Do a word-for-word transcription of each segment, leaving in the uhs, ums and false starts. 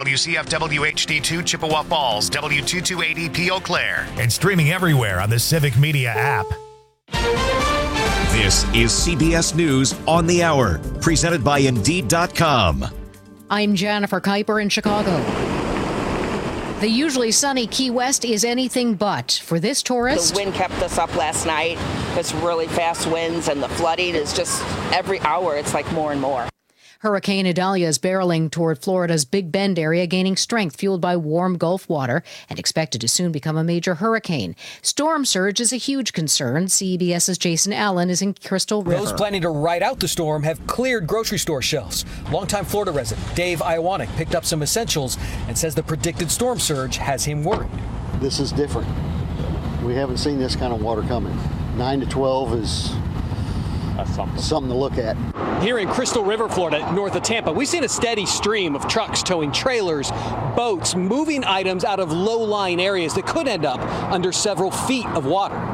W C F W H D two Chippewa Falls, W two two eight E P Eau Claire. And streaming everywhere on the Civic Media app. This is C B S News on the Hour, presented by Indeed dot com. I'm Jennifer Kuiper in Chicago. The usually sunny Key West is anything but for this tourist. The wind kept us up last night. It's really fast winds, and the flooding is just every hour. It's like more and more. Hurricane Idalia is barreling toward Florida's Big Bend area, gaining strength fueled by warm Gulf water and expected to soon become a major hurricane. Storm surge is a huge concern. CBS's Jason Allen is in Crystal River. Those planning to ride out the storm have cleared grocery store shelves. Longtime Florida resident Dave Iowanic picked up some essentials and says the predicted storm surge has him worried. This is different. We haven't seen this kind of water coming. nine to twelve is That's something. something to look at. Here in Crystal River, Florida, north of Tampa, we've seen a steady stream of trucks towing trailers, boats, moving items out of low-lying areas that could end up under several feet of water.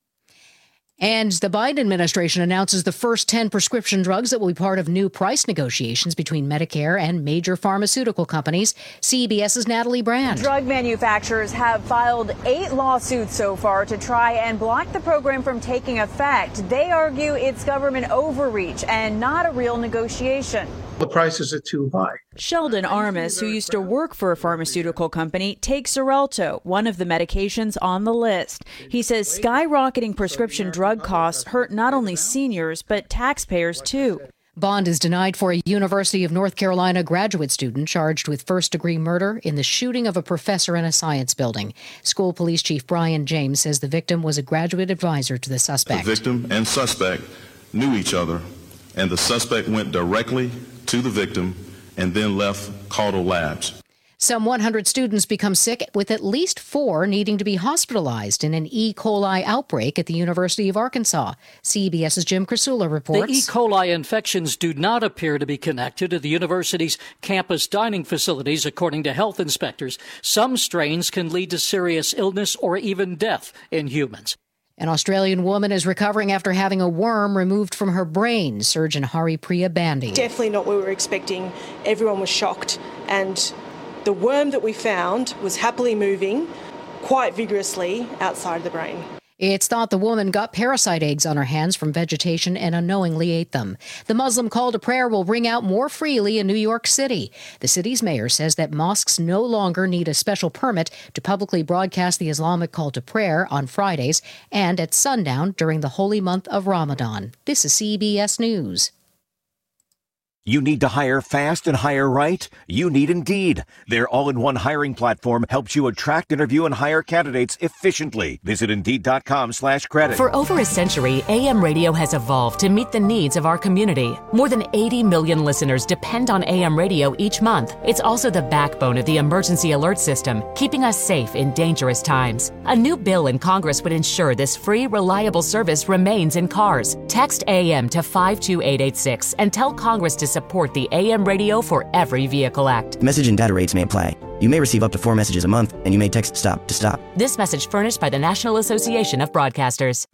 And the Biden administration announces the first ten prescription drugs that will be part of new price negotiations between Medicare and major pharmaceutical companies. CBS's Natalie Brand. Drug manufacturers have filed eight lawsuits so far to try and block the program from taking effect. They argue it's government overreach and not a real negotiation. The prices are too high. Sheldon Armis, who used to work for a pharmaceutical company, takes Xarelto, one of the medications on the list. He says skyrocketing prescription drug costs hurt not only seniors, but taxpayers, too. Bond is denied for a University of North Carolina graduate student charged with first-degree murder in the shooting of a professor in a science building. School Police Chief Brian James says the victim was a graduate advisor to the suspect. The victim and suspect knew each other, and the suspect went directly to the victim and then left Caudle Labs. Some one hundred students become sick, with at least four needing to be hospitalized in an E. coli outbreak at the University of Arkansas. CBS's Jim Krasula reports. The E. coli infections do not appear to be connected to the university's campus dining facilities, according to health inspectors. Some strains can lead to serious illness or even death in humans. An Australian woman is recovering after having a worm removed from her brain. Surgeon Haripriya Bandy. Definitely not what we were expecting. Everyone was shocked. And the worm that we found was happily moving quite vigorously outside the brain. It's thought the woman got parasite eggs on her hands from vegetation and unknowingly ate them. The Muslim call to prayer will ring out more freely in New York City. The city's mayor says that mosques no longer need a special permit to publicly broadcast the Islamic call to prayer on Fridays and at sundown during the holy month of Ramadan. This is C B S News. You need to hire fast and hire right? You need Indeed. Their all-in-one hiring platform helps you attract, interview, and hire candidates efficiently. Visit Indeed.com slash credit. For over a century, A M radio has evolved to meet the needs of our community. More than eighty million listeners depend on A M radio each month. It's also the backbone of the emergency alert system, keeping us safe in dangerous times. A new bill in Congress would ensure this free, reliable service remains in cars. Text A M to five two eight eight six and tell Congress to support the A M Radio for Every Vehicle Act. Message and data rates may apply. You may receive up to four messages a month, and you may text STOP to stop. This message furnished by the National Association of Broadcasters.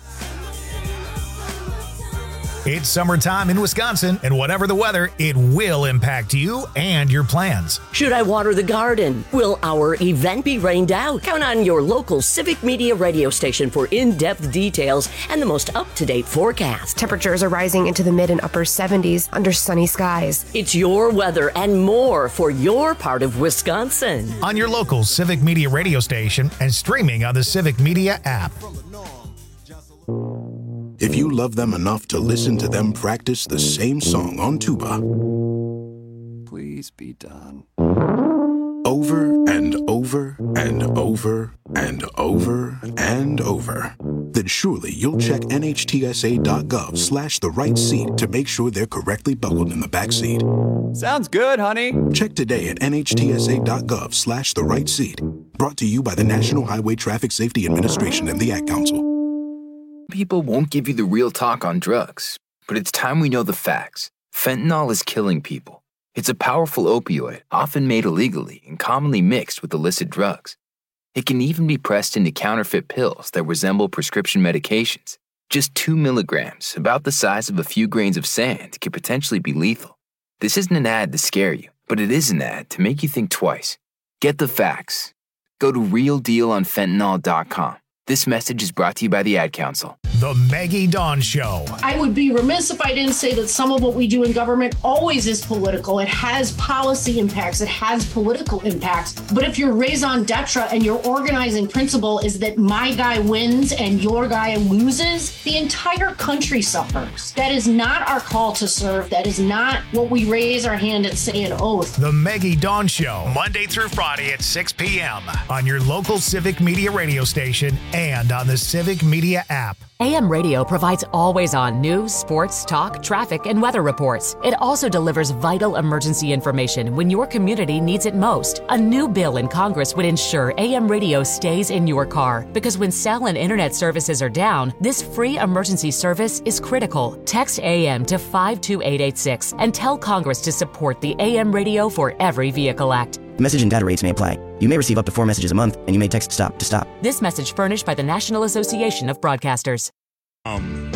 It's summertime in Wisconsin, and whatever the weather, it will impact you and your plans. Should I water the garden? Will our event be rained out? Count on your local Civic Media radio station for in-depth details and the most up-to-date forecast. Temperatures are rising into the mid and upper seventies under sunny skies. It's your weather and more for your part of Wisconsin. On your local Civic Media radio station and streaming on the Civic Media app. If you love them enough to listen to them practice the same song on tuba, please be done. Over and over and over and over and over, then surely you'll check nhtsa.gov slash the right seat to make sure they're correctly buckled in the back seat. Sounds good, honey. Check today at nhtsa.gov slash the right seat. Brought to you by the National Highway Traffic Safety Administration and the Ad Council. People won't give you the real talk on drugs, but it's time we know the facts. Fentanyl is killing people. It's a powerful opioid, often made illegally and commonly mixed with illicit drugs. It can even be pressed into counterfeit pills that resemble prescription medications. Just two milligrams, about the size of a few grains of sand, could potentially be lethal. This isn't an ad to scare you, But it is an ad to make you think twice. Get the facts. Go to real deal on fentanyl dot com. This message is brought to you by the Ad Council. The Maggie Dawn Show. I would be remiss if I didn't say that some of what we do in government always is political. It has policy impacts. It has political impacts. But if your raison d'etre and your organizing principle is that my guy wins and your guy loses, the entire country suffers. That is not our call to serve. That is not what we raise our hand and say an oath. The Maggie Dawn Show, Monday through Friday at six p.m. on your local Civic Media radio station and on the Civic Media app. A M Radio provides always-on news, sports, talk, traffic, and weather reports. It also delivers vital emergency information when your community needs it most. A new bill in Congress would ensure A M Radio stays in your car, because when cell and internet services are down, this free emergency service is critical. Text A M to five two eight eight six and tell Congress to support the A M Radio for Every Vehicle Act. Message and data rates may apply. You may receive up to four messages a month, and you may text STOP to stop. This message furnished by the National Association of Broadcasters. Um.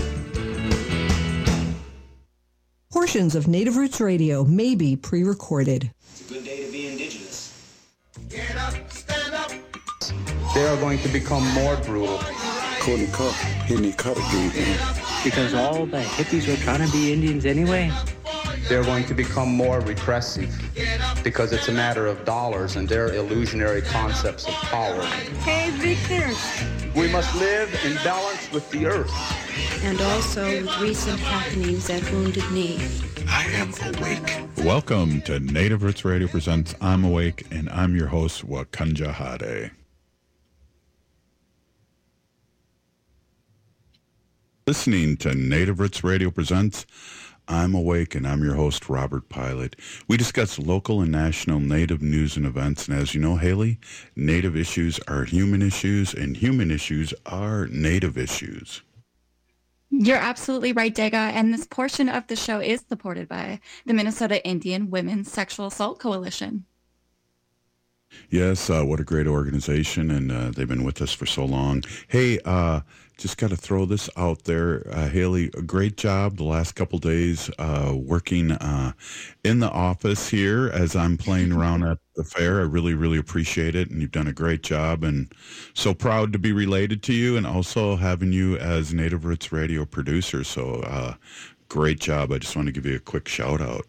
Portions of Native Roots Radio may be pre-recorded. It's a good day to be indigenous. Get up, stand up. They are going to become more brutal. Couldn't cut, hitting cut again. Because all the hippies were trying to be Indians anyway. They're going to become more repressive because it's a matter of dollars and their illusionary concepts of power. Hey, Victor. We must live in balance with the earth. And also with recent happenings at Wounded Knee. I am awake. Welcome to Native Roots Radio Presents I'm Awake, and I'm your host, Wakanja Hade. Listening to Native Roots Radio Presents I'm Awake, and I'm your host, Robert Pilot. We discuss local and national Native news and events, and as you know, Haley, Native issues are human issues, and human issues are Native issues. You're absolutely right, Dega, and this portion of the show is supported by the Minnesota Indian Women's Sexual Assault Coalition. Yes, uh, what a great organization, and uh, they've been with us for so long. Hey, uh, just got to throw this out there. Uh, Haley, a great job the last couple days uh, working uh, in the office here as I'm playing around at the fair. I really, really appreciate it, and you've done a great job, and so proud to be related to you and also having you as Native Roots Radio producer. So uh, great job. I just want to give you a quick shout out.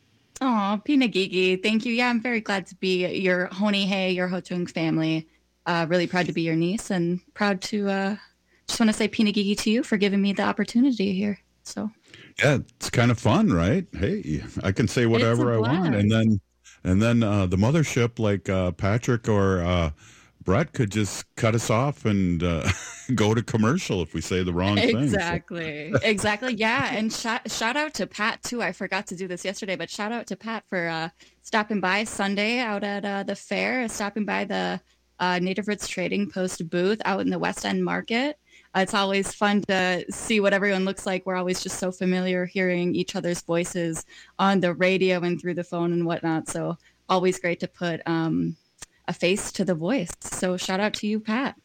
Oh, Pinagigi, thank you. Yeah, I'm very glad to be your Honihe, your Hotung family. Uh, really proud to be your niece, and proud to uh, just want to say Pinagigi to you for giving me the opportunity here. So yeah, it's kind of fun, right? Hey, I can say whatever I want, and then and then uh, the mothership, like uh, Patrick or uh, Brett, could just cut us off and uh, go to commercial if we say the wrong thing. Exactly. So. Exactly. Yeah. And shout, shout out to Pat, too. I forgot to do this yesterday, but shout out to Pat for uh, stopping by Sunday out at uh, the fair, stopping by the uh, Native Roots Trading Post booth out in the West End Market. Uh, it's always fun to see what everyone looks like. We're always just so familiar hearing each other's voices on the radio and through the phone and whatnot. So always great to put um, a face to the voice. So shout out to you, Pat.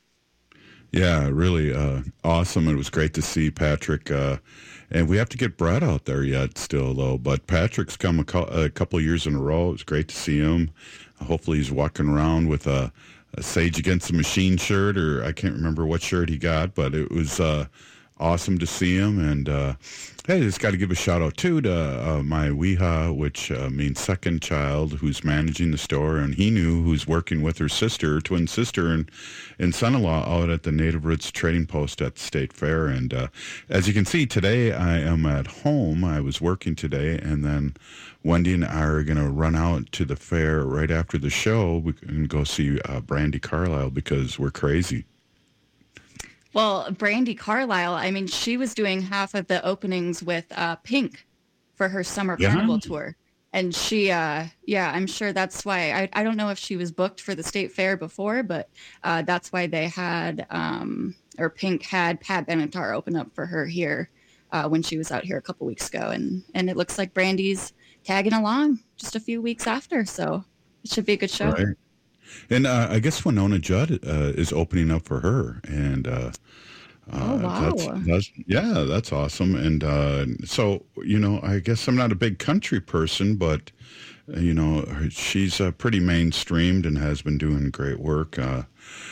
Yeah, really uh, awesome. It was great to see Patrick. Uh, and we have to get Brett out there yet still, though. But Patrick's come a, co- a couple of years in a row. It was great to see him. Uh, hopefully he's walking around with a, a Sage Against the Machine shirt, or I can't remember what shirt he got, but it was uh, awesome to see him. And uh, hey, I just got to give a shout out too to uh, my Weha, which uh, means second child, who's managing the store, and he knew who's working with her sister, twin sister, and, and son-in-law out at the Native Roots Trading Post at the State Fair. And uh, as you can see, today I am at home. I was working today, and then Wendy and I are going to run out to the fair right after the show. We can go see uh, Brandy Carlisle because we're crazy. Well, Brandy Carlisle, I mean, she was doing half of the openings with uh, Pink for her summer yeah. carnival tour. And she, uh, yeah, I'm sure that's why. I, I don't know if she was booked for the state fair before, but uh, that's why they had, um, or Pink had Pat Benatar open up for her here uh, when she was out here a couple weeks ago. And, and it looks like Brandy's tagging along just a few weeks after. So it should be a good show. Right. And uh, I guess Winona Judd uh, is opening up for her, and uh, uh, oh, wow. that's, that's yeah, that's awesome. And uh, so, you know, I guess I'm not a big country person, but you know, she's uh, pretty mainstreamed and has been doing great work. Uh,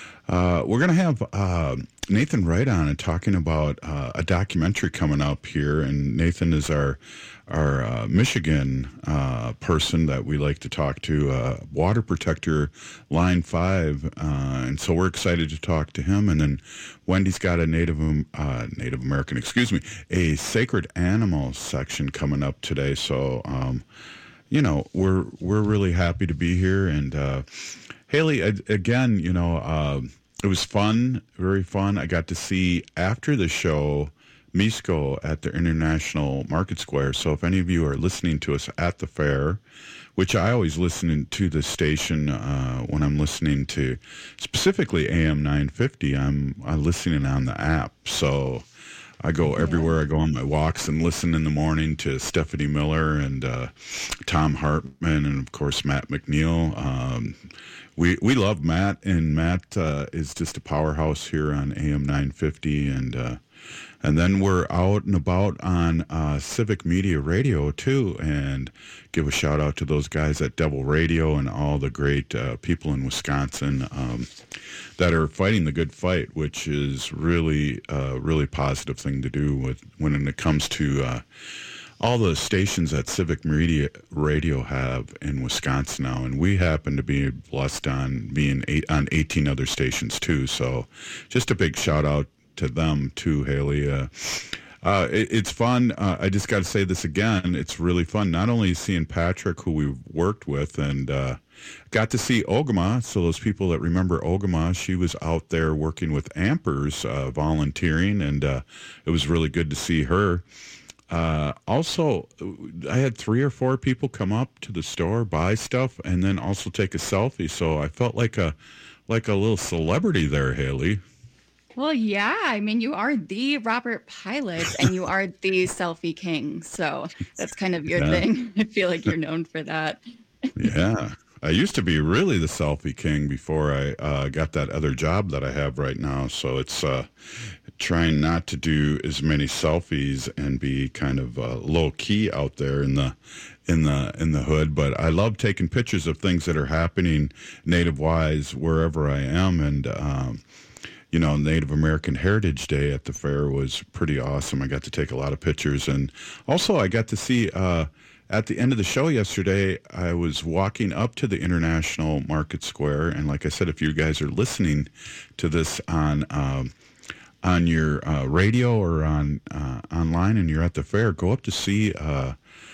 uh, we're going to have uh, Nathan Wright on and talking about uh, a documentary coming up here, and Nathan is our our uh, Michigan uh, person that we like to talk to, uh, Water Protector Line five, uh, and so we're excited to talk to him. And then Wendy's got a Native uh, Native American, excuse me, a sacred animal section coming up today. So, um, you know, we're we're really happy to be here. And uh, Haley, again, you know, uh, it was fun, very fun. I got to see after the show Misko at the International Market Square. So if any of you are listening to us at the fair, which I always listen to the station uh, when I'm listening to specifically A M nine fifty, I'm, I'm listening on the app. So I go everywhere. I go on my walks and listen in the morning to Stephanie Miller and uh, Tom Hartman and, of course, Matt McNeil. Um, we we love Matt, and Matt uh, is just a powerhouse here on A M nine fifty, and uh, And then we're out and about on uh, Civic Media Radio, too, and give a shout-out to those guys at Devil Radio and all the great uh, people in Wisconsin um, that are fighting the good fight, which is really a really positive thing to do with when it comes to uh, all the stations that Civic Media Radio have in Wisconsin now. And we happen to be blessed on being eight, on eighteen other stations, too. So just a big shout-out to them too, Haley. Uh, uh, it, it's fun. Uh, I just got to say this again. It's really fun. Not only seeing Patrick, who we've worked with, and uh, got to see Ogama. So those people that remember Ogama, she was out there working with Ampers, uh, volunteering, and uh, it was really good to see her. Uh, also, I had three or four people come up to the store, buy stuff, and then also take a selfie. So I felt like a like a little celebrity there, Haley. Well, yeah. I mean, you are the Robert Pilot, and you are the selfie king. So that's kind of your yeah. thing. I feel like you're known for that. Yeah. I used to be really the selfie king before I uh, got that other job that I have right now. So it's uh, trying not to do as many selfies and be kind of uh, low key out there in the in the in the hood. But I love taking pictures of things that are happening native wise wherever I am. And um, you know, Native American Heritage Day at the fair was pretty awesome. I got to take a lot of pictures. And also I got to see, uh, at the end of the show yesterday, I was walking up to the International Market Square. And like I said, if you guys are listening to this on um, on your uh, radio or on uh, online and you're at the fair, go up to see uh,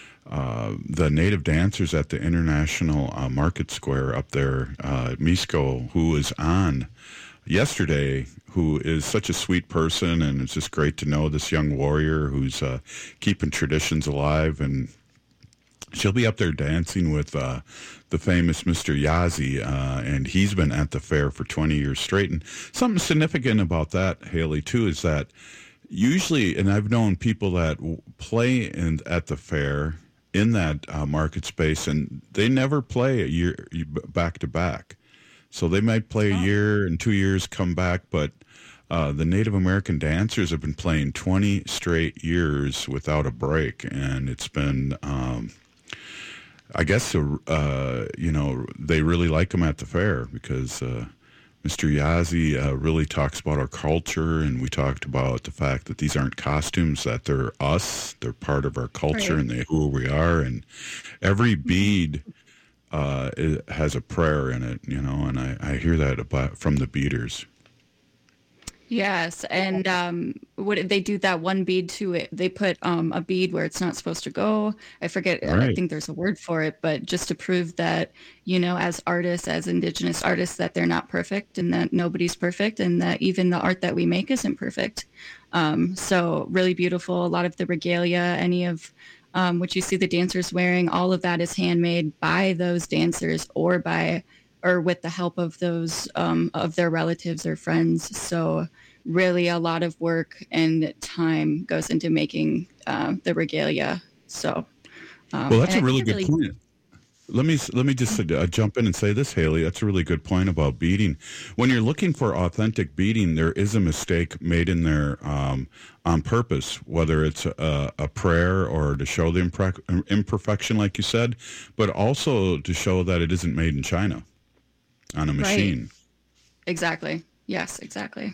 uh, the native dancers at the International uh, Market Square up there, uh, Misko, who was on yesterday, who is such a sweet person, and it's just great to know this young warrior who's uh, keeping traditions alive. And she'll be up there dancing with uh, the famous Mister Yazzie, uh, and he's been at the fair for twenty years straight. And something significant about that, Haley, too, is that usually, and I've known people that play in, at the fair in that uh, market space, and they never play a year back to back. So they might play a year and two years, come back, but uh, the Native American dancers have been playing twenty straight years without a break, and it's been, um, I guess, uh, you know, they really like them at the fair because uh, Mister Yazzie uh, really talks about our culture, and we talked about the fact that these aren't costumes, that they're us, they're part of our culture, right, and they who we are, and every bead Uh, it has a prayer in it, you know, and I, I hear that about, from the beaders. Yes, and um, what they do that one bead to it. They put um, a bead where it's not supposed to go. I forget. Right. I think there's a word for it, but just to prove that, you know, as artists, as Indigenous artists, that they're not perfect and that nobody's perfect and that even the art that we make isn't perfect. Um, so really beautiful. A lot of the regalia, any of Um, what you see the dancers wearing, all of that is handmade by those dancers or by or with the help of those um, of their relatives or friends. So really a lot of work and time goes into making uh, the regalia. So um, well, that's a really good really, point. Let me let me just uh, jump in and say this, Haley. That's a really good point about beading. When you're looking for authentic beading, there is a mistake made in there um, on purpose, whether it's a, a prayer or to show the impre- imperfection, like you said, but also to show that it isn't made in China on a machine. Right. Exactly. Yes, exactly.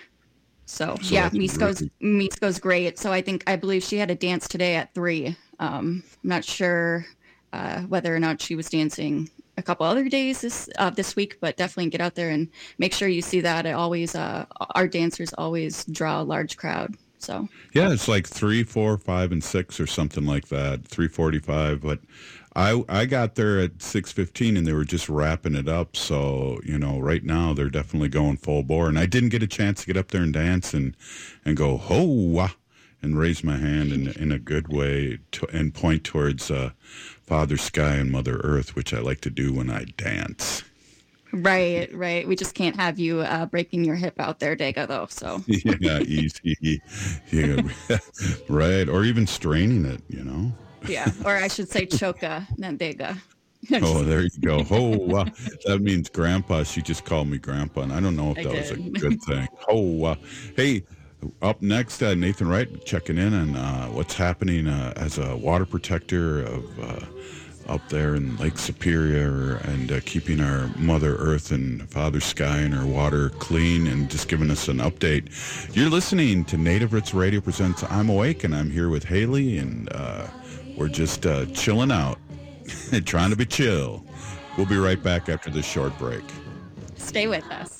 So, So yeah, that's Misko's really- Misko's great. So I think I believe she had a dance today at three. Um, I'm not sure uh, whether or not she was dancing a couple other days this uh, this week, but definitely get out there and make sure you see that. It always uh, our dancers always draw a large crowd. So Yeah, it's like three, four, five, and six or something like that. Three forty-five, but I I got there at six fifteen and they were just wrapping it up. So you know, right now they're definitely going full bore. And I didn't get a chance to get up there and dance and and go ho and raise my hand in in a good way to, and point towards uh, Father Sky and Mother Earth, which I like to do when I dance. right, right. We just can't have you uh, breaking your hip out there, Dega, though. So Yeah, easy. Yeah, right. Or even straining it, you know. yeah, or I should say choka, not Dega. Oh, there you go. Oh, wow. That means grandpa. She just called me grandpa, and I don't know if I that was a did. good thing. Oh, wow. Hey, up next, uh, Nathan Wright checking in on uh, what's happening uh, as a water protector of uh, up there in Lake Superior and uh, keeping our Mother Earth and Father Sky and our water clean and just giving us an update. You're listening to Native Roots Radio presents I'm Awake, and I'm here with Haley, and uh, we're just uh, chilling out. Trying to be chill. We'll be right back after this short break. Stay with us.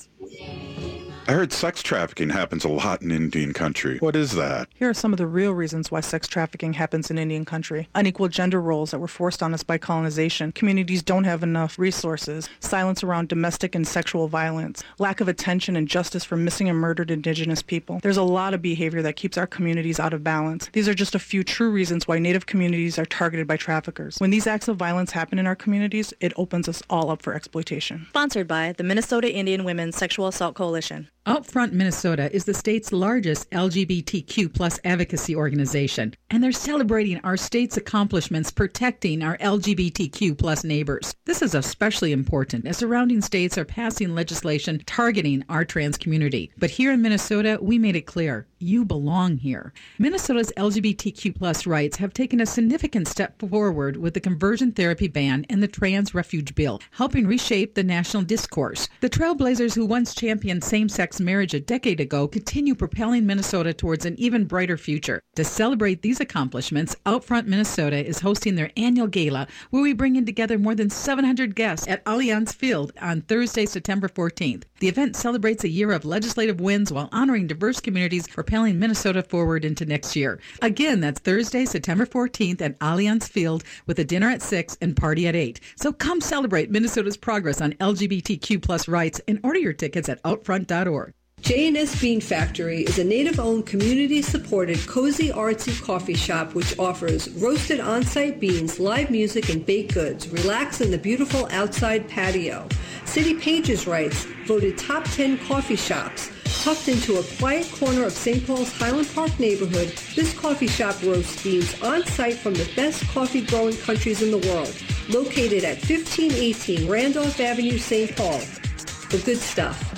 I heard sex trafficking happens a lot in Indian country. What is that? Here are some of the real reasons why sex trafficking happens in Indian country. Unequal gender roles that were forced on us by colonization. Communities don't have enough resources. Silence around domestic and sexual violence. Lack of attention and justice for missing and murdered Indigenous people. There's a lot of behavior that keeps our communities out of balance. These are just a few true reasons why Native communities are targeted by traffickers. When these acts of violence happen in our communities, it opens us all up for exploitation. Sponsored by the Minnesota Indian Women's Sexual Assault Coalition. Outfront Minnesota is the state's largest L G B T Q plus advocacy organization, and they're celebrating our state's accomplishments protecting our L G B T Q plus neighbors. This is especially important as surrounding states are passing legislation targeting our trans community. But here in Minnesota, we made it clear, you belong here. Minnesota's L G B T Q plus rights have taken a significant step forward with the conversion therapy ban and the trans refuge bill, helping reshape the national discourse. The trailblazers who once championed same-sex marriage a decade ago continue propelling Minnesota towards an even brighter future. To celebrate these accomplishments, Outfront Minnesota is hosting their annual gala, where we bring in together more than seven hundred guests at Allianz Field on Thursday, September fourteenth. The event celebrates a year of legislative wins while honoring diverse communities, propelling Minnesota forward into next year. Again, that's Thursday, September fourteenth at Allianz Field with a dinner at six and party at eight. So come celebrate Minnesota's progress on L G B T Q plus rights and order your tickets at outfront dot org. J and S Bean Factory is a Native-owned, community-supported, cozy, artsy coffee shop which offers roasted on-site beans, live music, and baked goods. Relax in the beautiful outside patio. City Pages writes, voted top ten coffee shops. Tucked into a quiet corner of Saint Paul's Highland Park neighborhood, this coffee shop roasts beans on-site from the best coffee-growing countries in the world. Located at fifteen eighteen Randolph Avenue, Saint Paul. The good stuff.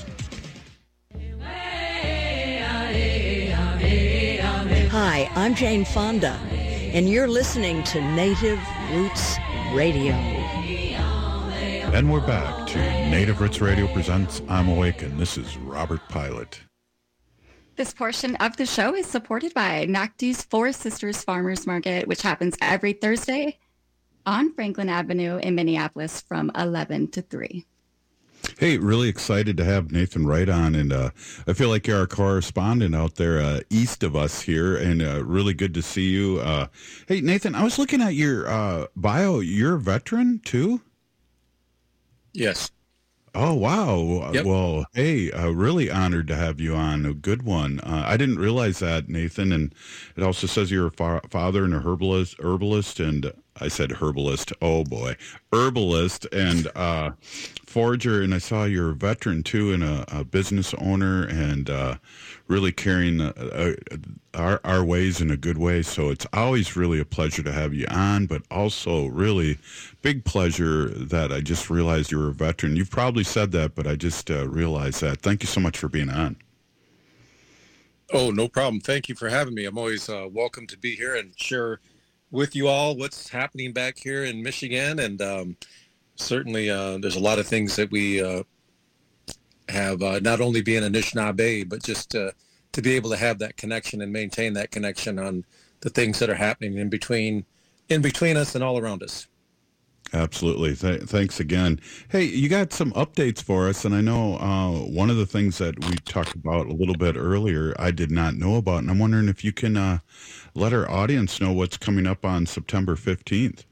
Hi, I'm Jane Fonda, and you're listening to Native Roots Radio. And we're back to Native Roots Radio presents I'm Awake, and this is Robert Pilot. This portion of the show is supported by Nocti's Four Sisters Farmers Market, which happens every Thursday on Franklin Avenue in Minneapolis from eleven to three. Hey, really excited to have Nathan Wright on, and uh, I feel like you're our correspondent out there uh, east of us here, and uh, really good to see you. Uh, hey, Nathan, I was looking at your uh, bio. You're a veteran, too? Yes. Oh, wow. Yep. Well, hey, uh, really honored to have you on. A good one. Uh, I didn't realize that, Nathan, and it also says you're a fa- father and a herbalist, herbalist and I said herbalist. Oh boy, herbalist and uh, forager. And I saw you're a veteran too, and a, a business owner, and uh, really carrying uh, our our ways in a good way. So it's always really a pleasure to have you on, but also really big pleasure that I just realized you were a veteran. You've probably said that, but I just uh, realized that. Thank you so much for being on. Oh, no problem. Thank you for having me. I'm always uh, welcome to be here and share with you all what's happening back here in Michigan. And um, certainly uh, there's a lot of things that we uh, have, uh, not only being Anishinaabe, but just uh, to be able to have that connection and maintain that connection on the things that are happening in between, in between us and all around us. Absolutely. Th- thanks again. Hey, you got some updates for us, and I know uh, one of the things that we talked about a little bit earlier I did not know about, and I'm wondering if you can uh, let our audience know what's coming up on September fifteenth.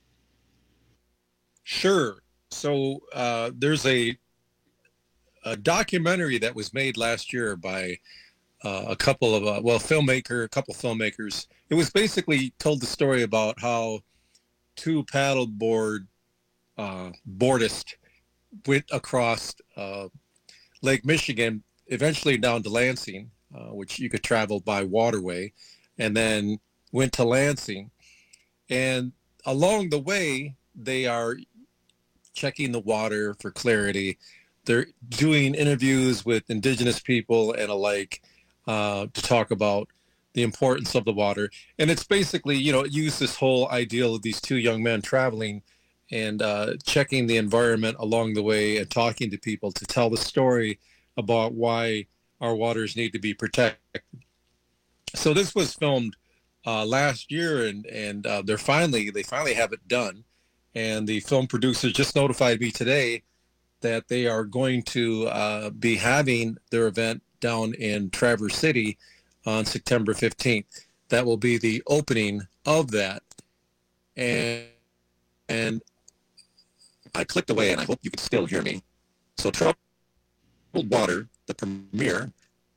Sure. So uh, there's a, a documentary that was made last year by uh, a couple of, uh, well, filmmaker, a couple filmmakers. It was basically told the story about how two paddleboard uh, boardists went across uh, Lake Michigan, eventually down to Lansing, uh, which you could travel by waterway, and then went to Lansing. And along the way, they are checking the water for clarity. They're doing interviews with indigenous people and alike uh, to talk about the importance of the water. And it's basically, you know, use this whole ideal of these two young men traveling and uh, checking the environment along the way and talking to people to tell the story about why our waters need to be protected. So this was filmed uh, last year, and, and uh, they're finally, they finally have it done. And the film producers just notified me today that they are going to uh, be having their event down in Traverse City on September fifteenth. That will be the opening of that. And and I clicked away, and I hope you can still hear me. So Troubled Water, the premiere.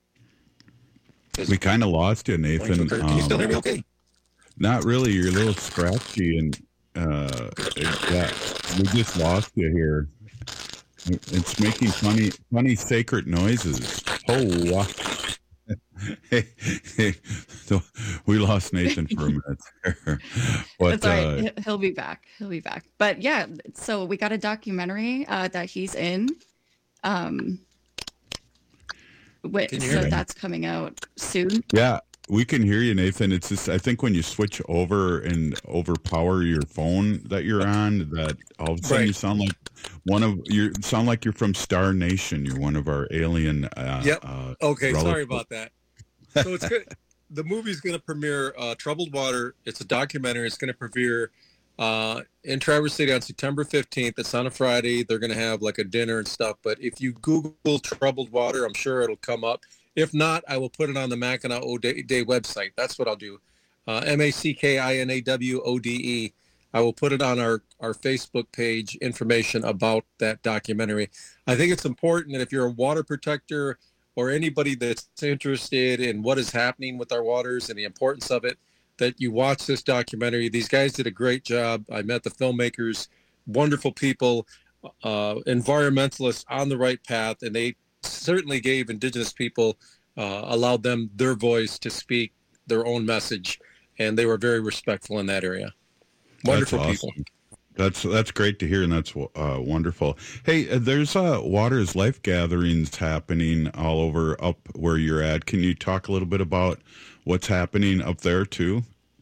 We kind of lost you, Nathan. Can you still hear me okay? Not really. You're a little scratchy, and uh, yeah, we just lost you here. It's making funny, funny sacred noises. Oh, wow. Hey, hey, so we lost Nathan for a minute there. But, That's all right. Uh, He'll be back. He'll be back. But yeah, so we got a documentary uh, that he's in. Um, wait, so me? That's coming out soon. Yeah, we can hear you, Nathan. It's just, I think when you switch over and overpower your phone that you're on, that all of a sudden right. you sound like one of you sound like you're from Star Nation. You're one of our alien. Uh, yep. Uh, okay. relatives. Sorry about that. So it's good. The movie's going to premiere uh, Troubled Water. It's a documentary. It's going to premiere uh, in Traverse City on September fifteenth. It's on a Friday. They're going to have like a dinner and stuff. But if you Google Troubled Water, I'm sure it'll come up. If not, I will put it on the Mackinac O'Day website. That's what I'll do. Uh, M A C K I N A W O D E. I will put it on our, our Facebook page, information about that documentary. I think it's important that if you're a water protector or anybody that's interested in what is happening with our waters and the importance of it, that you watch this documentary. These guys did a great job. I met the filmmakers, wonderful people, uh, environmentalists on the right path, and they certainly gave indigenous people, uh, allowed them their voice to speak their own message, and they were very respectful in that area. Wonderful that's awesome. people. That's that's great to hear, and that's uh, wonderful. Hey, there's uh, Waters Life gatherings happening all over up where you're at. Can you talk a little bit about what's happening up there too?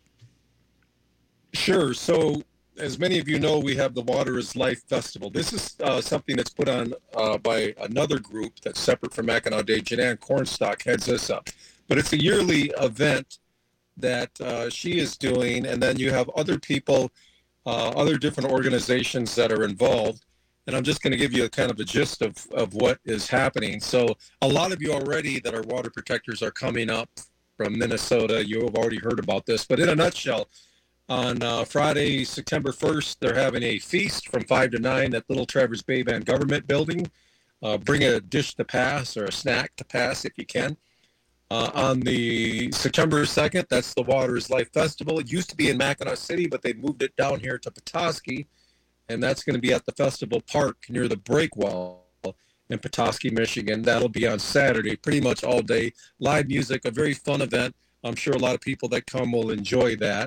Sure. So, as many of you know, we have the Water is Life Festival. This is uh, something that's put on uh, by another group that's separate from Mackinac O'Day. Janan Cornstalk heads this up. But it's a yearly event that uh, she is doing, and then you have other people, uh, other different organizations that are involved. And I'm just going to give you a kind of a gist of, of what is happening. So a lot of you already that are water protectors are coming up from Minnesota. You have already heard about this. But in a nutshell, on uh, Friday, September first, they're having a feast from five to nine at Little Traverse Bay Band Government Building. Uh, bring a dish to pass or a snack to pass if you can. Uh, on the September second, that's the Water is Life Festival. It used to be in Mackinac City, but they moved it down here to Petoskey, and that's going to be at the Festival Park near the Breakwall in Petoskey, Michigan. That'll be on Saturday, pretty much all day. Live music, a very fun event. I'm sure a lot of people that come will enjoy that.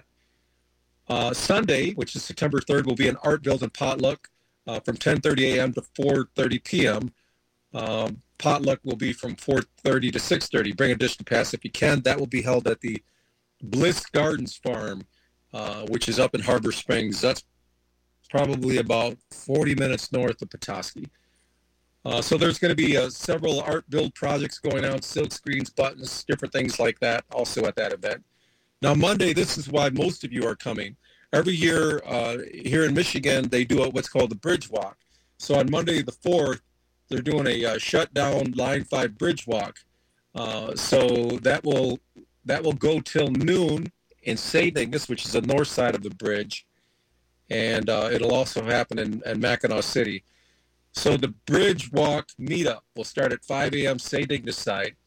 Uh, Sunday, which is September third, will be an art build and potluck uh, from ten thirty a.m. to four thirty p.m. Um, potluck will be from four thirty to six thirty. Bring a dish to pass if you can. That will be held at the Bliss Gardens Farm, uh, which is up in Harbor Springs. That's probably about forty minutes north of Petoskey. Uh, so there's going to be uh, several art build projects going on, silk screens, buttons, different things like that, also at that event. Now, Monday, this is why most of you are coming. Every year uh, here in Michigan, they do what's called the Bridge Walk. So on Monday the fourth, they're doing a uh, shutdown Line five Bridge Walk. Uh, so that will that will go till noon in Saint Ignace, which is the north side of the bridge. And uh, it'll also happen in, in Mackinac City. So the Bridge Walk meetup will start at five a.m. Saint Ignace side.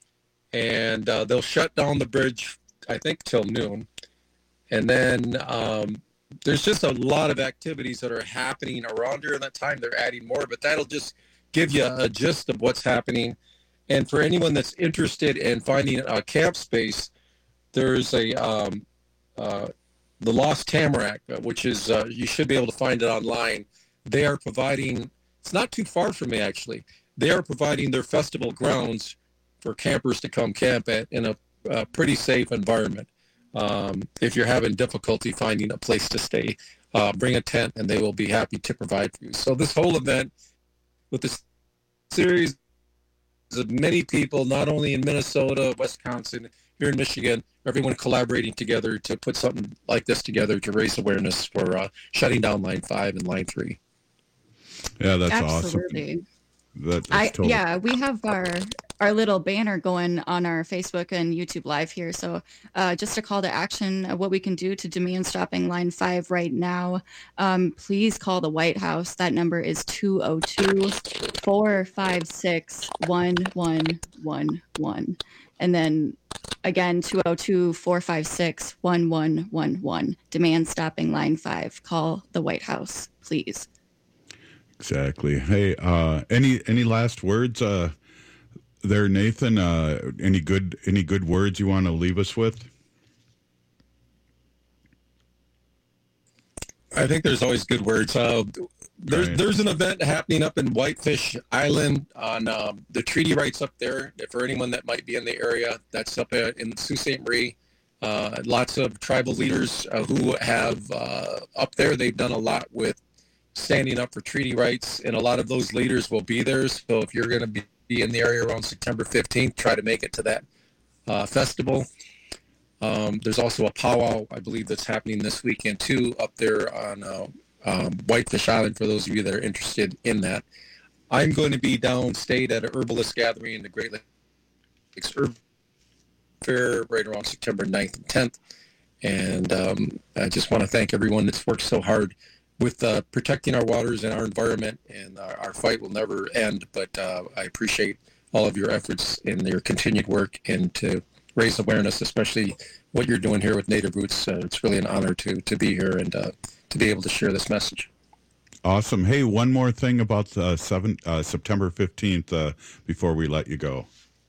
And uh, they'll shut down the bridge, I think, till noon. And then um, there's just a lot of activities that are happening around during that time. They're adding more, but that'll just give you a gist of what's happening. And for anyone that's interested in finding a camp space, there's a um, uh, the Lost Tamarack, which is, uh, you should be able to find it online. They are providing, it's not too far from me actually, they are providing their festival grounds for campers to come camp at in a, a pretty safe environment. Um, if you're having difficulty finding a place to stay, uh, bring a tent and they will be happy to provide for you. So this whole event with this series of many people, not only in Minnesota, Wisconsin, here in Michigan, everyone collaborating together to put something like this together to raise awareness for uh, shutting down Line five and Line three. Yeah, that's Absolutely. awesome. That, I, totally... Yeah, we have our our little banner going on our Facebook and YouTube Live here. So uh, just a call to action of what we can do to demand stopping Line five right now. Um, please call the White House. That number is two oh two, four five six, one one one one. And then again, two oh two, four five six, one one one one. Demand stopping Line five. Call the White House, please. Exactly. Hey, uh, any any last words uh, there, Nathan? Uh, any good any good words you want to leave us with? I think there's always good words. Uh, there's right. there's an event happening up in Whitefish Island on um, the treaty rights up there. For anyone that might be in the area, that's up in Sault Ste. Marie. Uh, lots of tribal leaders uh, who have uh, up there. They've done a lot with standing up for treaty rights, and a lot of those leaders will be there. So if you're going to be in the area around September fifteenth, try to make it to that uh, festival. Um, there's also a powwow, I believe, that's happening this weekend too up there on uh, um, Whitefish Island for those of you that are interested in that. I'm going to be downstate at a herbalist gathering in the Great Lakes Herb Fair right around September ninth and tenth. And um, I just want to thank everyone that's worked so hard with uh, protecting our waters and our environment, and our, our fight will never end. But uh, I appreciate all of your efforts and your continued work and to raise awareness, especially what you're doing here with Native Roots. Uh, it's really an honor to to be here and uh, to be able to share this message. Awesome. Hey, one more thing about uh, seven, uh, September fifteenth uh, before we let you go.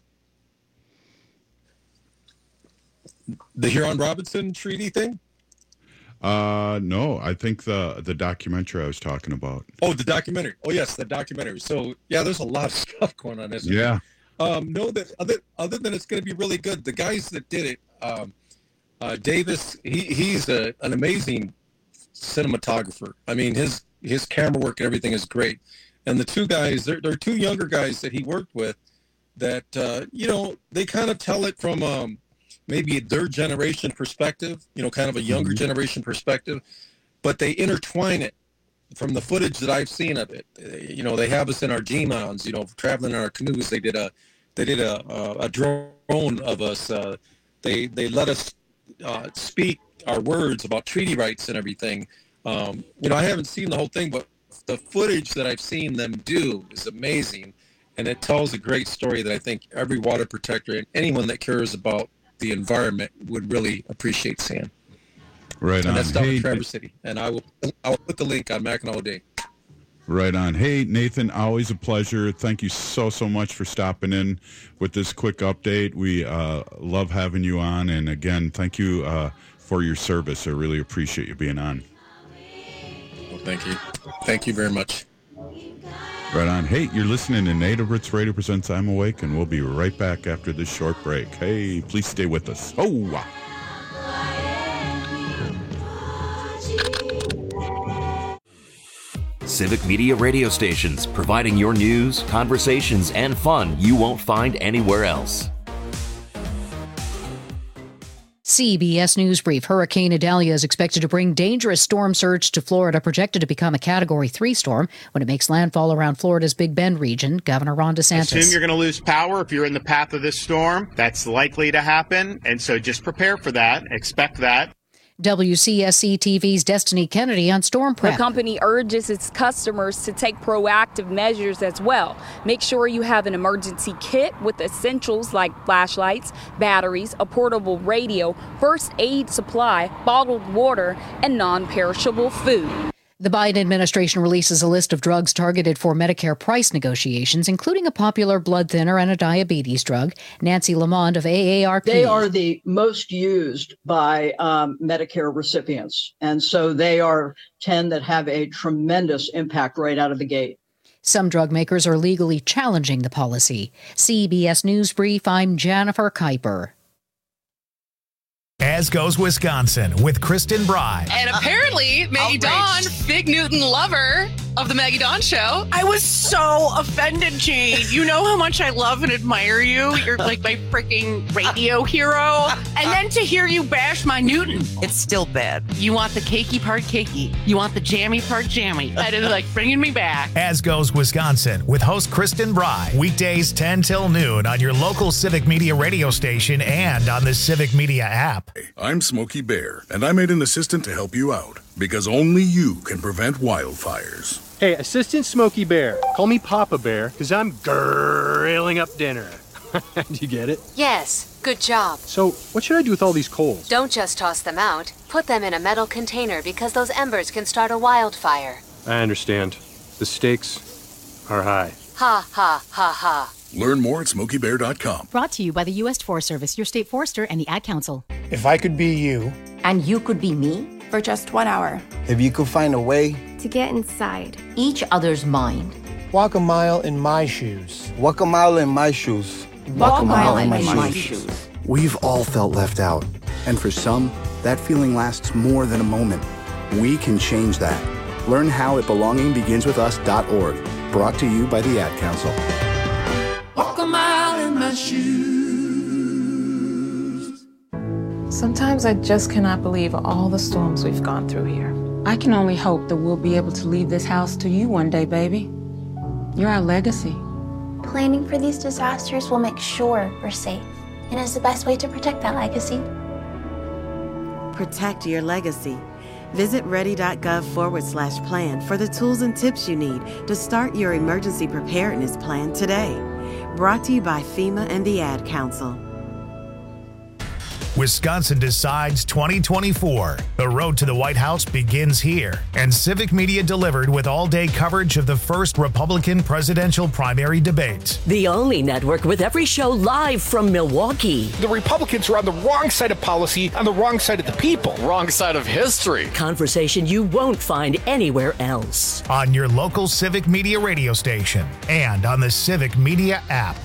The Huron-Robinson Treaty thing? Uh, no, I think the the documentary I was talking about. Oh, the documentary. Oh, yes, the documentary. So, yeah, there's a lot of stuff going on. Isn't yeah. There? Um, no, that other other than it's going to be really good. The guys that did it, um, uh, Davis, he he's a, an amazing cinematographer. I mean, his his camera work and everything is great. And the two guys, they're, they're two younger guys that he worked with that, uh, you know, they kind of tell it from um, maybe their generation perspective, you know, kind of a younger mm-hmm. generation perspective, but they intertwine it from the footage that I've seen of it. You know, they have us in our G-Mons, you know, traveling in our canoes. They did a, they did a, a, a drone of us. Uh, they, they let us uh, speak our words about treaty rights and everything. Um, you know, I haven't seen the whole thing, but the footage that I've seen them do is amazing. and it tells a great story that I think every water protector and anyone that cares about the environment would really appreciate seeing. Right and on. that's down Hey, in Traverse City, and I will I will put the link on Mackinac Day. Right on. Hey, Nathan, always a pleasure. Thank you so, so much for stopping in with this quick update. We uh, love having you on. And again, thank you uh, for your service. I really appreciate you being on. Well, thank you. Thank you very much. Right on. Hey, you're listening to Native Roots Radio Presents I'm Awake, and we'll be right back after this short break. Hey, please stay with us. Oh, wow. Civic Media radio stations, providing your news, conversations, and fun you won't find anywhere else. C B S News Brief. Hurricane Idalia is expected to bring dangerous storm surge to Florida, projected to become a Category three storm when it makes landfall around Florida's Big Bend region. Governor Ron DeSantis. Assume you're going to lose power if you're in the path of this storm. That's likely to happen, and so just prepare for that. Expect that. W C S C T V's Destiny Kennedy on storm prep. The company urges its customers to take proactive measures as well. Make sure you have an emergency kit with essentials like flashlights, batteries, a portable radio, first aid supply, bottled water, and non-perishable food. The Biden administration releases a list of drugs targeted for Medicare price negotiations, including a popular blood thinner and a diabetes drug. Nancy Lamond of A A R P. They are the most used by um, Medicare recipients, and so they are ten that have a tremendous impact right out of the gate. Some drug makers are legally challenging the policy. C B S News Brief, I'm Jennifer Kuiper. As Goes Wisconsin with Kristen Bry. And apparently, Maggie Dawn, big Newton lover of the Maggie Dawn Show. I was so offended, Jane. You know how much I love and admire you. You're like my freaking radio hero. And then to hear you bash my Newton. It's still bad. You want the cakey part cakey. You want the jammy part jammy. That is like bringing me back. As Goes Wisconsin with host Kristen Bry. Weekdays ten till noon on your local Civic Media radio station and on the Civic Media app. I'm Smokey Bear, and I made an assistant to help you out, because only you can prevent wildfires. Hey, Assistant Smokey Bear, call me Papa Bear, because I'm grilling up dinner. Do you get it? Yes, good job. So, what should I do with all these coals? Don't just toss them out. Put them in a metal container, because those embers can start a wildfire. I understand. The stakes are high. Ha, ha, ha, ha. Learn more at smokey bear dot com. Brought to you by the U S Forest Service, your state forester, and the Ad Council. If I could be you. And you could be me? For just one hour. If you could find a way. To get inside. Each other's mind. Walk a mile in my shoes. Walk a mile in my shoes. Walk, Walk a mile, mile in, in my, my shoes. shoes. We've all felt left out. And for some, that feeling lasts more than a moment. We can change that. Learn how at belonging begins with us dot org. Brought to you by the Ad Council. Walk a mile in my shoes. Sometimes I just cannot believe all the storms we've gone through here. I can only hope that we'll be able to leave this house to you one day, baby. You're our legacy. Planning for these disasters will make sure we're safe, and is the best way to protect that legacy. Protect your legacy. Visit ready.gov forward slash plan for the tools and tips you need to start your emergency preparedness plan today. Brought to you by FEMA and the Ad Council. Wisconsin Decides twenty twenty-four. The road to the White House begins here, and Civic Media delivered with all-day coverage of the first Republican presidential primary debate. The only network with every show live from Milwaukee. The Republicans are on the wrong side of policy, on the wrong side of the people. Wrong side of history. Conversation you won't find anywhere else. On your local Civic Media radio station and on the Civic Media app.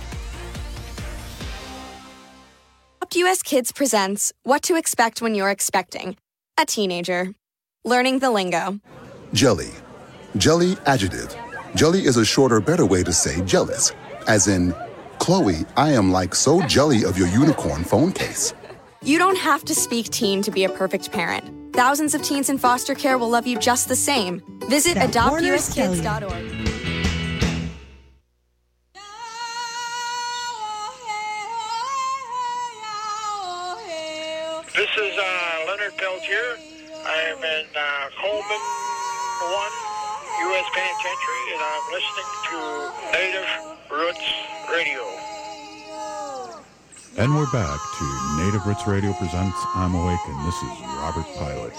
U S Kids presents What to Expect When You're Expecting a Teenager. Learning the lingo. Jelly. Jelly adjective. Jelly is a shorter, better way to say jealous. As in, Chloe, I am like so jelly of your unicorn phone case. You don't have to speak teen to be a perfect parent. Thousands of teens in foster care will love you just the same. Visit adopt u s kids dot org. This is uh, Leonard Peltier. I am in uh, Coleman one, U S Penitentiary, and I'm listening to Native Roots Radio. And we're back to Native Roots Radio presents I'm Awake, and this is Robert Pilot.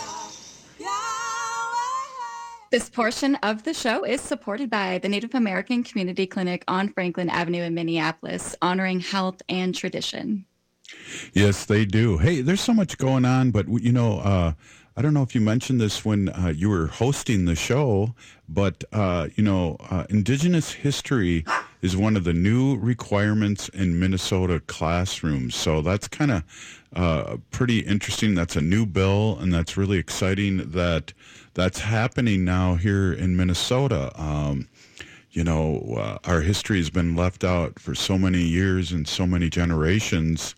This portion of the show is supported by the Native American Community Clinic on Franklin Avenue in Minneapolis, honoring health and tradition. Yes, they do. Hey, there's so much going on, but, you know, uh, I don't know if you mentioned this when uh, you were hosting the show, but, uh, you know, uh, Indigenous history is one of the new requirements in Minnesota classrooms. So that's kind of uh, pretty interesting. That's a new bill, and that's really exciting that that's happening now here in Minnesota. Um, you know, uh, our history has been left out for so many years and so many generations.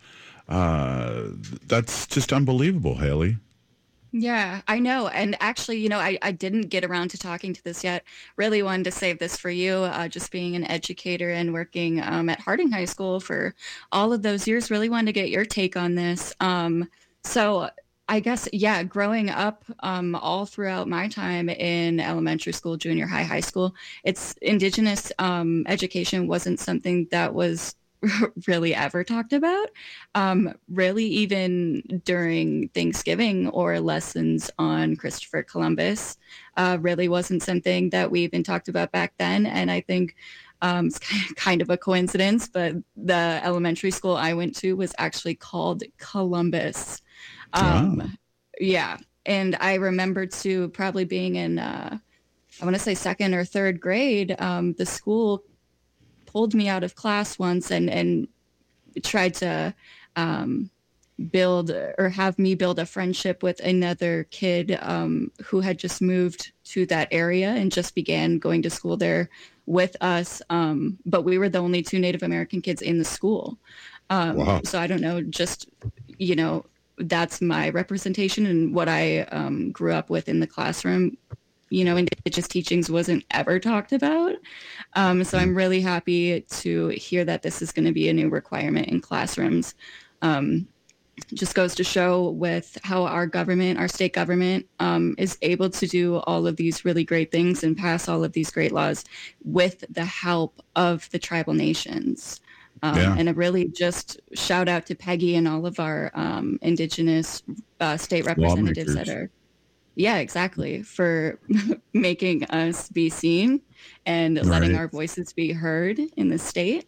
Uh, that's just unbelievable, Haley. Yeah, I know. And actually, you know, I, I didn't get around to talking to this yet. Really wanted to save this for you, uh, just being an educator and working um, at Harding High School for all of those years. Really wanted to get your take on this. Um, so I guess, yeah, growing up um, all throughout my time in elementary school, junior high, high school, it's Indigenous um, education wasn't something that was really ever talked about. Um, really, even during Thanksgiving or lessons on Christopher Columbus, uh, really wasn't something that we even talked about back then. And I think um, it's kind of a coincidence, but the elementary school I went to was actually called Columbus. Um, wow. Yeah. And I remember too, probably being in, uh, I want to say second or third grade, um, the school pulled me out of class once and, and tried to um, build or have me build a friendship with another kid um, who had just moved to that area and just began going to school there with us. Um, but we were the only two Native American kids in the school. Um, wow. So I don't know, just, you know, that's my representation and what I um, grew up with in the classroom. You know, Indigenous teachings wasn't ever talked about. Um, so I'm really happy to hear that this is going to be a new requirement in classrooms. Um, just goes to show with how our government, our state government, um, is able to do all of these really great things and pass all of these great laws with the help of the tribal nations. Um, yeah. And a really just shout out to Peggy and all of our um, Indigenous uh, state representatives that are Yeah, exactly. For making us be seen and right. letting our voices be heard in the state.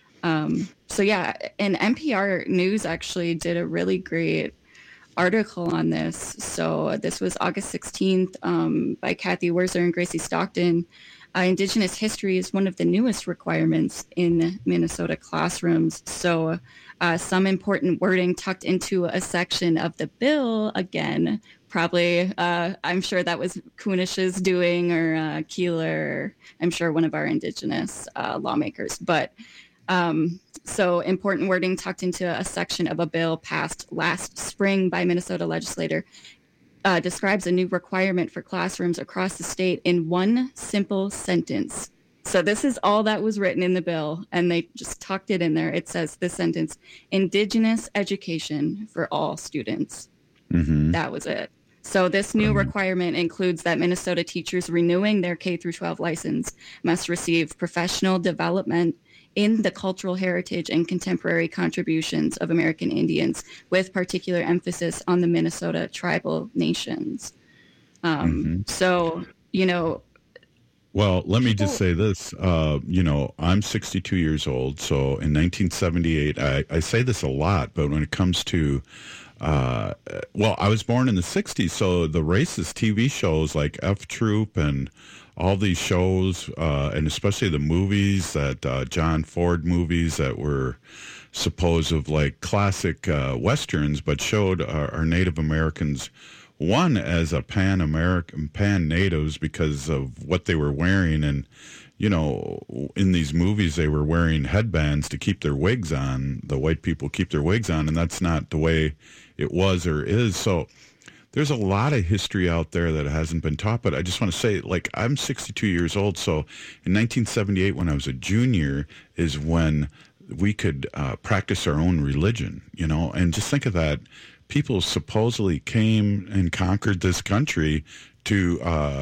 Um, so yeah, and N P R News actually did a really great article on this. So this was August sixteenth um, by Kathy Werzer and Gracie Stockton. Uh, Indigenous history is one of the newest requirements in Minnesota classrooms. So uh, some important wording tucked into a section of the bill, again, probably, uh, I'm sure that was Kunish's doing or uh, Keeler, I'm sure one of our Indigenous uh, lawmakers. But um, so important wording tucked into a section of a bill passed last spring by Minnesota legislator uh, describes a new requirement for classrooms across the state in one simple sentence. So this is all that was written in the bill, and they just tucked it in there. It says this sentence: Indigenous education for all students. Mm-hmm. That was it. So this new requirement includes that Minnesota teachers renewing their K through twelve license must receive professional development in the cultural heritage and contemporary contributions of American Indians, with particular emphasis on the Minnesota tribal nations. Um, mm-hmm. So, you know. Well, let me just say this. Uh, you know, I'm sixty-two years old. So in nineteen seventy-eight, I, I say this a lot, but when it comes to Uh, well, I was born in the sixties, so the racist T V shows like F Troop and all these shows, uh, and especially the movies that uh, John Ford movies that were supposed of like classic uh, westerns, but showed our, our Native Americans, one as a pan-American, pan-natives because of what they were wearing, and you know, in these movies, they were wearing headbands to keep their wigs on. The white people keep their wigs on, and that's not the way it was or is. So there's a lot of history out there that hasn't been taught. But I just want to say, like, I'm sixty-two years old. So in nineteen seventy-eight, when I was a junior, is when we could uh, practice our own religion, you know. And just think of that. People supposedly came and conquered this country to uh,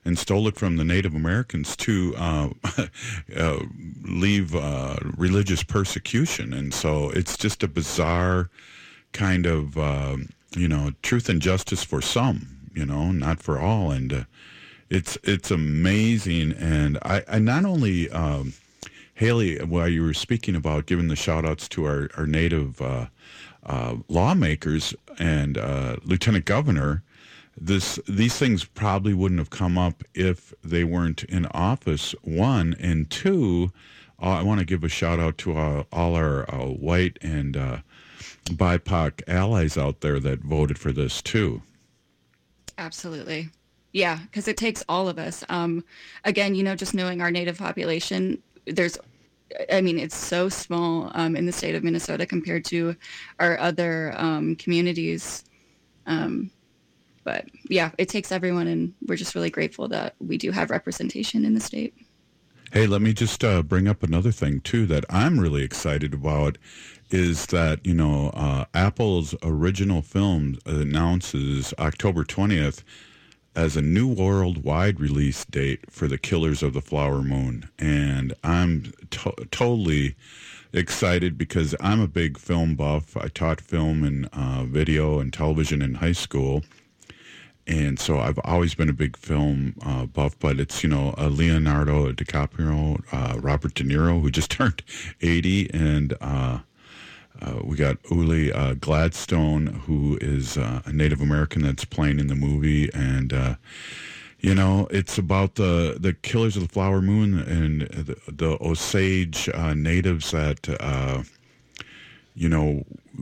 and stole it from the Native Americans to uh, uh, leave uh, religious persecution. And so it's just a bizarre kind of, uh, you know, truth and justice for some, you know, not for all. And uh, it's it's amazing. And I, I not only, um, Haley, while you were speaking about giving the shout outs to our, our Native uh, uh, lawmakers and uh, Lieutenant Governor, this these things probably wouldn't have come up if they weren't in office, one. And two, uh, I want to give a shout out to uh, all our uh, white and uh, B I P O C allies out there that voted for this too. Absolutely. Yeah, because it takes all of us. Um, again, you know, just knowing our Native population, there's, I mean, it's so small um, in the state of Minnesota compared to our other um, communities. Um, but yeah, it takes everyone, and we're just really grateful that we do have representation in the state. Hey, let me just uh, bring up another thing too that I'm really excited about is that, you know, uh, Apple's original film announces October twentieth as a new worldwide release date for The Killers of the Flower Moon. And I'm to- totally excited because I'm a big film buff. I taught film and uh, video and television in high school. And so I've always been a big film uh, buff, but it's, you know, uh, Leonardo DiCaprio, uh, Robert De Niro, who just turned eighty, and uh, uh, we got Uli uh, Gladstone, who is uh, a Native American that's playing in the movie. And, uh, you know, it's about the, the Killers of the Flower Moon and the, the Osage uh, natives that, uh, you know,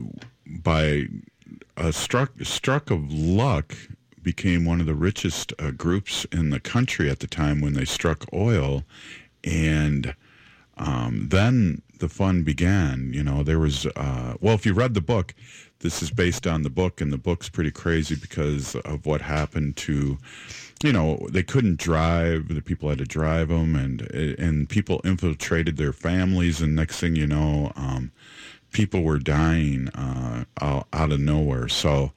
by a struck, struck of luck, became one of the richest uh, groups in the country at the time when they struck oil. And um, then the fun began. You know, there was, uh, well, if you read the book, this is based on the book, and the book's pretty crazy because of what happened to, you know, they couldn't drive, the people had to drive them, and, and people infiltrated their families, and next thing you know, um, people were dying uh, out, out of nowhere. So,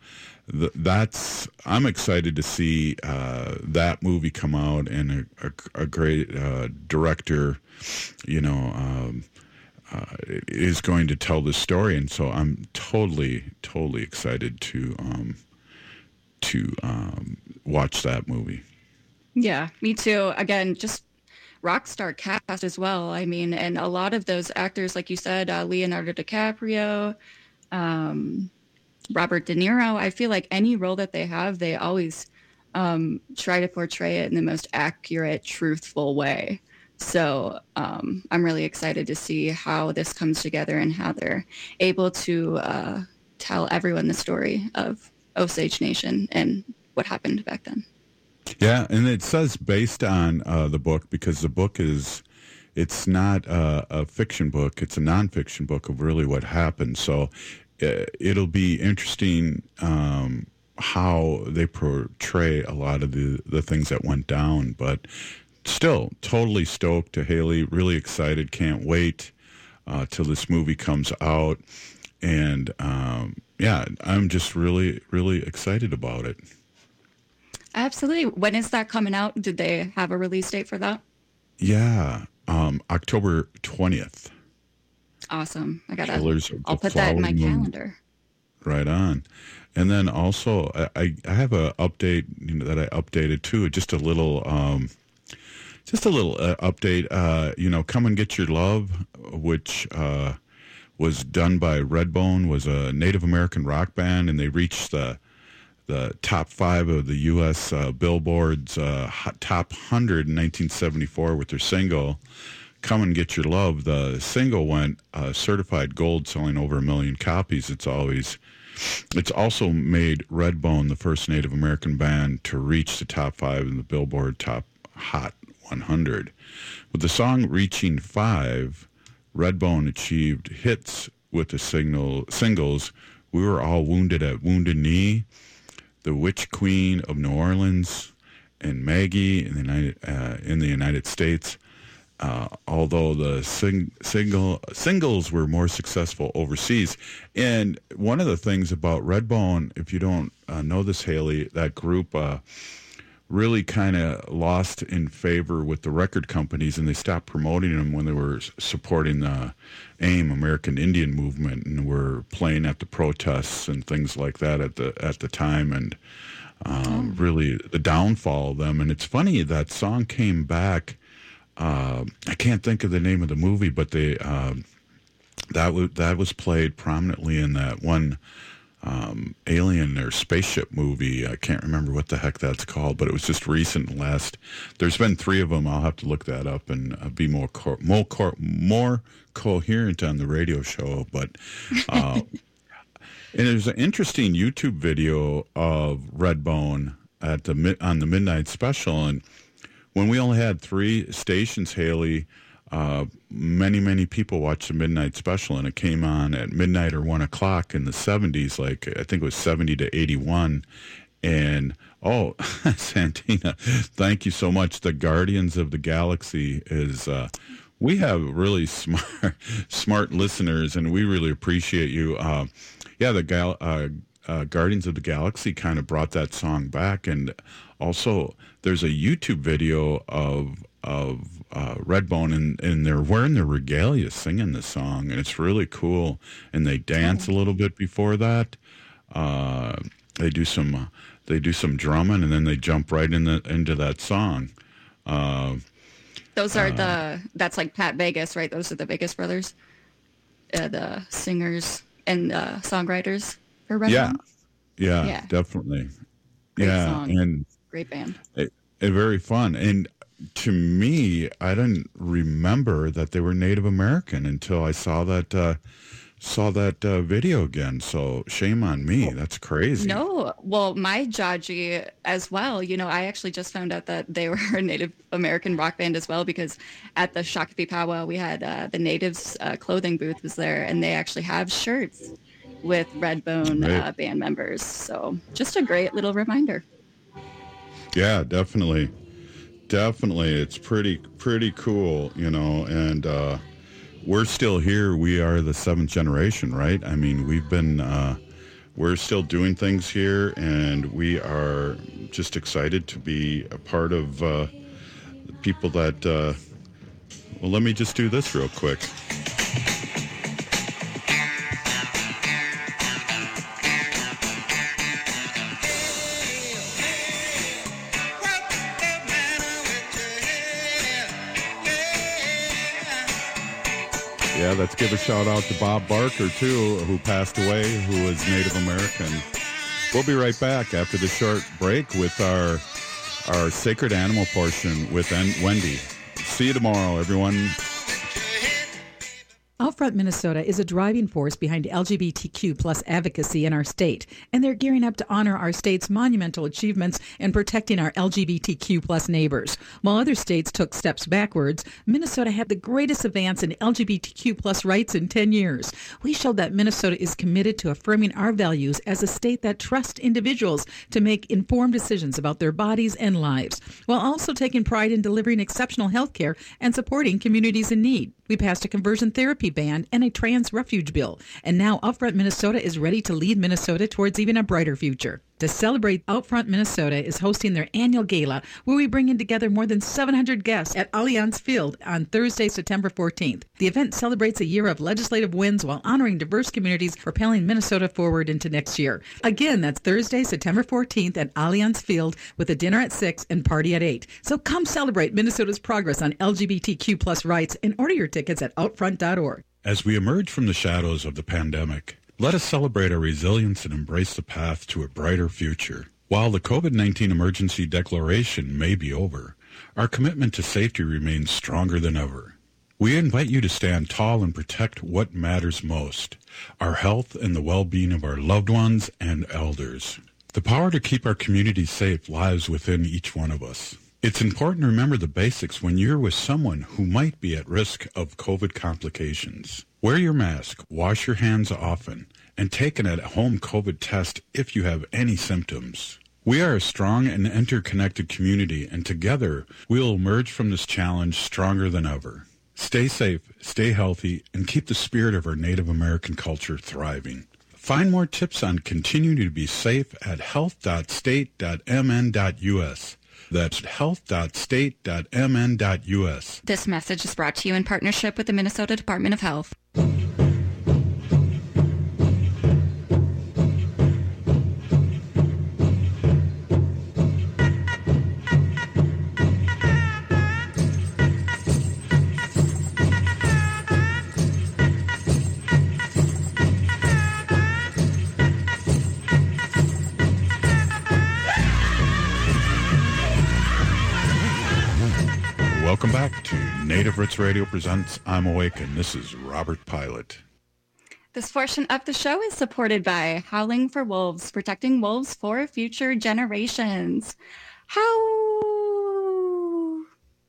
that's I'm excited to see uh, that movie come out, and a, a, a great uh, director, you know, um, uh, is going to tell the story, and so I'm totally, totally excited to um, to um, watch that movie. Yeah, me too. Again, just rock star cast as well. I mean, and a lot of those actors, like you said, uh, Leonardo DiCaprio. Um, Robert De Niro, I feel like any role that they have, they always um, try to portray it in the most accurate, truthful way. So um, I'm really excited to see how this comes together and how they're able to uh, tell everyone the story of Osage Nation and what happened back then. Yeah, and it says based on uh, the book, because the book is, it's not a, a fiction book, it's a nonfiction book of really what happened. So it'll be interesting um, how they portray a lot of the, the things that went down. But still, totally stoked to Haley. Really excited. Can't wait uh, till this movie comes out. And, um, yeah, I'm just really, really excited about it. Absolutely. When is that coming out? Did they have a release date for that? Yeah, um, October twentieth. Awesome. I gotta, I'll I'll put that in my calendar. Right on. And then also, I, I have a update, you know, that I updated too, just a little, um, just a little uh, update, uh, you know, Come and Get Your Love, which uh, was done by Redbone, was a Native American rock band, and they reached the the top five of the U S uh, Billboard's uh, top one hundred in nineteen seventy-four with their single, Come and Get Your Love. The single went uh, certified gold, selling over a million copies. It's always, it's also made Redbone the first Native American band to reach the top five in the Billboard Top Hot one hundred. With the song reaching five, Redbone achieved hits with the signal, singles We Were All Wounded at Wounded Knee, The Witch Queen of New Orleans, and Maggie in the United, uh, in the United States. Uh, although the sing, single singles were more successful overseas. And one of the things about Redbone, if you don't uh, know this, Haley, that group uh, really kind of lost in favor with the record companies, and they stopped promoting them when they were supporting the AIM, American Indian Movement, and were playing at the protests and things like that at the at the time, and um, oh. really the downfall of them. And it's funny, that song came back. Uh, I can't think of the name of the movie, but they uh, that was that was played prominently in that one um, alien or spaceship movie. I can't remember what the heck that's called, but it was just recent. Last, there's been three of them. I'll have to look that up and uh, be more co- more co- more coherent on the radio show. But uh, and there's an interesting YouTube video of Redbone at the on the Midnight Special, and when we only had three stations, Haley, uh, many, many people watched the Midnight Special, and it came on at midnight or one o'clock in the seventies, like I think it was seventy to eighty-one. And, oh, Santina, thank you so much. The Guardians of the Galaxy is, uh, we have really smart, smart listeners, and we really appreciate you. Uh, yeah, the Gal- uh, uh, Guardians of the Galaxy kind of brought that song back, and also there's a YouTube video of of uh, Redbone, and, and they're wearing their regalia singing the song, and it's really cool. And they dance oh. a little bit before that. Uh, they do some uh, they do some drumming, and then they jump right in the, into that song. Uh, Those are uh, the that's like Pat Vegas, right? Those are the Vegas brothers, uh, the singers and uh, songwriters for Redbone. Yeah, yeah, yeah, definitely. Great yeah, song. and great band. It, it, very fun. And to me, I didn't remember that they were Native American until I saw that uh, saw that uh, video again. So shame on me. That's crazy. No, well, my Jaji as well. You know, I actually just found out that they were a Native American rock band as well, because at the Shakopee Powwow, we had uh, the Natives uh, clothing booth was there, and they actually have shirts with Redbone right. uh, band members. So just a great little reminder. Yeah, definitely. Definitely. It's pretty, pretty cool, you know, and uh, we're still here. We are the seventh generation, right? I mean, we've been, uh, we're still doing things here, and we are just excited to be a part of uh, the people that, uh, well, let me just do this real quick. Yeah, let's give a shout out to Bob Barker, too, who passed away, who was Native American. We'll be right back after the short break with our our sacred animal portion with Wendy. See you tomorrow, everyone. Outfront Minnesota is a driving force behind L G B T Q plus advocacy in our state, and they're gearing up to honor our state's monumental achievements in protecting our L G B T Q plus neighbors. While other states took steps backwards, Minnesota had the greatest advance in L G B T Q plus rights in ten years. We showed that Minnesota is committed to affirming our values as a state that trusts individuals to make informed decisions about their bodies and lives, while also taking pride in delivering exceptional health care and supporting communities in need. We passed a conversion therapy ban and a trans refuge bill, and now Outfront Minnesota is ready to lead Minnesota towards even a brighter future. To celebrate, Outfront Minnesota is hosting their annual gala, where we bring in together more than seven hundred guests at Allianz Field on Thursday, September fourteenth. The event celebrates a year of legislative wins while honoring diverse communities, propelling Minnesota forward into next year. Again, that's Thursday, September fourteenth at Allianz Field, with a dinner at six and party at eight. So come celebrate Minnesota's progress on L G B T Q plus rights and order your tickets at outfront dot org. As we emerge from the shadows of the pandemic, let us celebrate our resilience and embrace the path to a brighter future. While the COVID nineteen emergency declaration may be over, our commitment to safety remains stronger than ever. We invite you to stand tall and protect what matters most, our health and the well-being of our loved ones and elders. The power to keep our community safe lies within each one of us. It's important to remember the basics when you're with someone who might be at risk of COVID complications. Wear your mask, wash your hands often, and take an at-home COVID test if you have any symptoms. We are a strong and interconnected community, and together we will emerge from this challenge stronger than ever. Stay safe, stay healthy, and keep the spirit of our Native American culture thriving. Find more tips on continuing to be safe at health dot state dot m n dot u s. That's health dot state dot m n dot u s. This message is brought to you in partnership with the Minnesota Department of Health. Welcome back to Native Roots Radio presents I'm Awake, and this is Robert Pilot. This portion of the show is supported by Howling for Wolves, protecting wolves for future generations. How?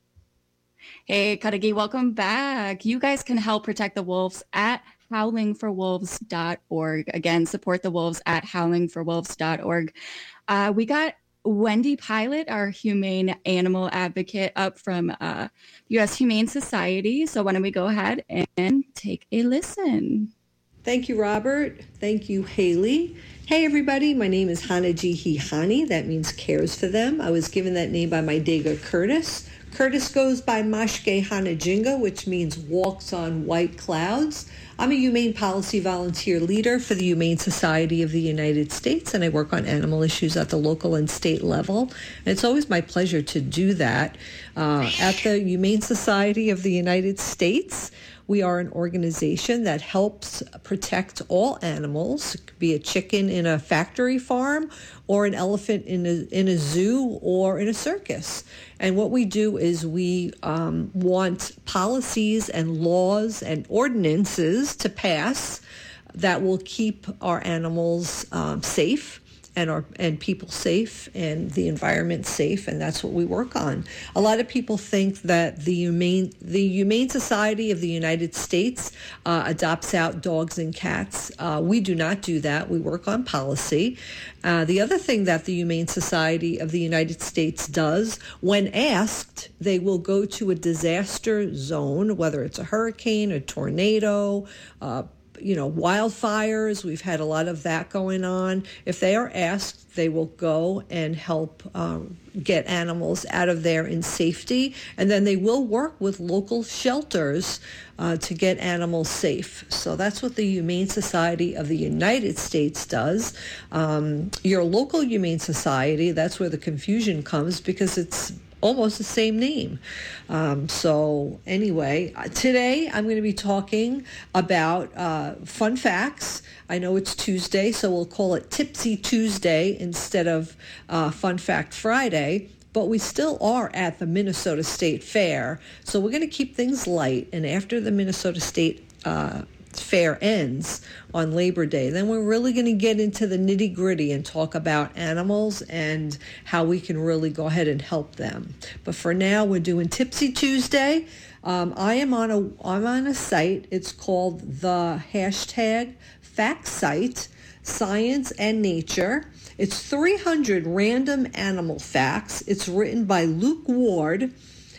Hey, Kadagi, welcome back. You guys can help protect the wolves at howling for wolves dot org. Again, support the wolves at howling for wolves dot org. Uh, we got Wendy Pilot, our humane animal advocate, up from uh, U S Humane Society. So why don't we go ahead and take a listen. Thank you, Robert. Thank you, Haley. Hey, everybody. My name is Hanajihi Hani. That means cares for them. I was given that name by my Dega Curtis. Curtis goes by Mashke Hanajinga, which means walks on white clouds. I'm a humane policy volunteer leader for the Humane Society of the United States, and I work on animal issues at the local and state level. And it's always my pleasure to do that. Uh, at the Humane Society of the United States, we are an organization that helps protect all animals. It could be a chicken in a factory farm or an elephant in a, in a zoo or in a circus. And what we do is we um, want policies and laws and ordinances to pass that will keep our animals um, safe and our and people safe and the environment safe, and that's what we work on. A lot of people think that the Humane the Humane Society of the United States uh, adopts out dogs and cats. Uh, we do not do that. We work on policy. Uh, the other thing that the Humane Society of the United States does, when asked, they will go to a disaster zone, whether it's a hurricane, a tornado, uh, you know, wildfires. We've had a lot of that going on. If they are asked, they will go and help um, get animals out of there in safety. And then they will work with local shelters uh, to get animals safe. So that's what the Humane Society of the United States does. Um, your local Humane Society, that's where the confusion comes, because it's almost the same name. Um, so anyway, today I'm going to be talking about uh, fun facts. I know it's Tuesday, so we'll call it Tipsy Tuesday instead of uh, Fun Fact Friday. But we still are at the Minnesota State Fair, so we're going to keep things light. And after the Minnesota State uh, Fair ends on Labor Day, then we're really going to get into the nitty gritty and talk about animals and how we can really go ahead and help them. But for now, we're doing Tipsy Tuesday. Um, I am on a I'm on a site. It's called the hashtag Fact Site, Science and Nature. It's three hundred random animal facts. It's written by Luke Ward,